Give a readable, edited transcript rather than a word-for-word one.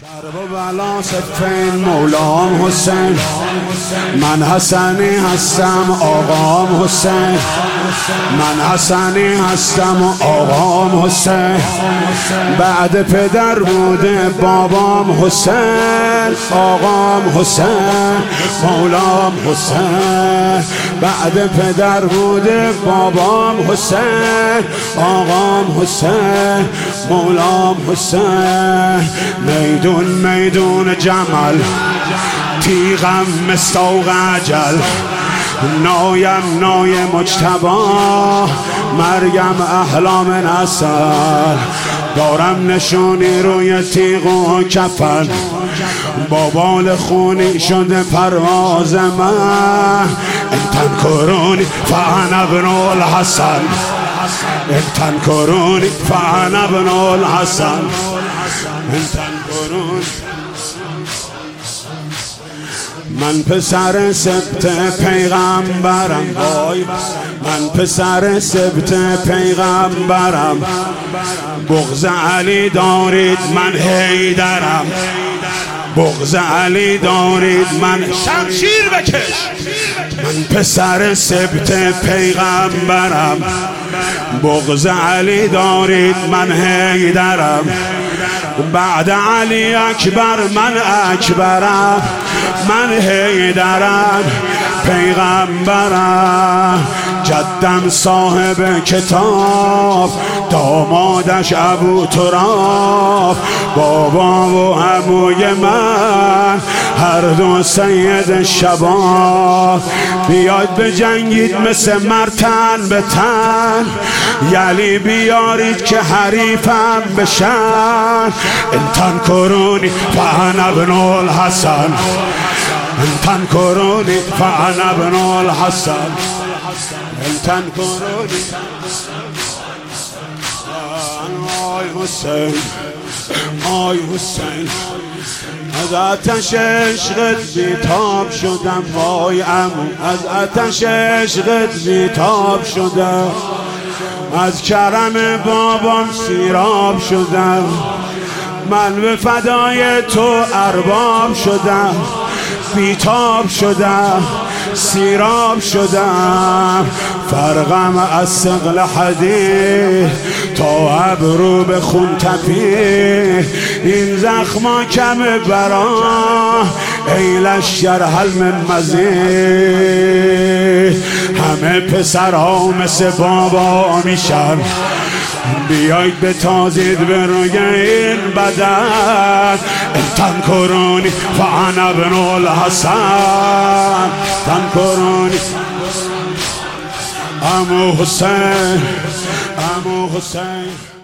درب و بلا سفین مولام حسین، من حسنی هستم آقام حسین، من حسنی هستم آقام حسین. بعد پدر بوده بابام حسین، آقام حسین مولام حسین. بعد پدر بوده بابام حسین، آقام حسین مولام حسین. میدون جمل تیغم مستوق اجل، نایم نای مجتبا، مرگم احلام نسل. دارم نشونی روی تیغ و کفن، با بال خونی شده پرواز من. انتن کرونی فانا ابن الحسن، انتن کرونی فانا ابن الحسن، انتن کرونی. من پسر سبت پیغمبرم، من پسر سبت پیغمبرم. بغض علی دارید من حیدرم، بغض علی دارید من شمشیر بکش. من پسر سبت پیغمبرم، بغض علی دارید من حیدرم. بعد علی اکبر من اکبرم، من حیدرم پیغمبرم. جدم صاحب کتاب، دامادش ابو تراب. بابا و عموی من هر دو سید شباب. بیاید بجنگید مثل مرتن به تن، یلی بیارید که حریفم بشن. انتن کرونی فانا ابن الحسن، انتن کرونی فانا ابن الحسن، انتن کرونی. آی حسین، آی حسین، از آتش عشقت بیتاب شدم. وای عمو، از آتش عشقت بیتاب شدم. از کرم بابام سیراب شدم. من به فدای تو ارباب شدم. بیتاب شدم، سیراب شدم. فرقم از ثقل حدید تا ابرو به خون تپید. این زخما کم برا ای لشکر حلم مزید. همه پسرها مثل بابا میشن، بیایید بتازید به روی این بدن. انتن کرونی فانا ابن الحسن، انتن کرونی. عمو حسین، عمو حسین.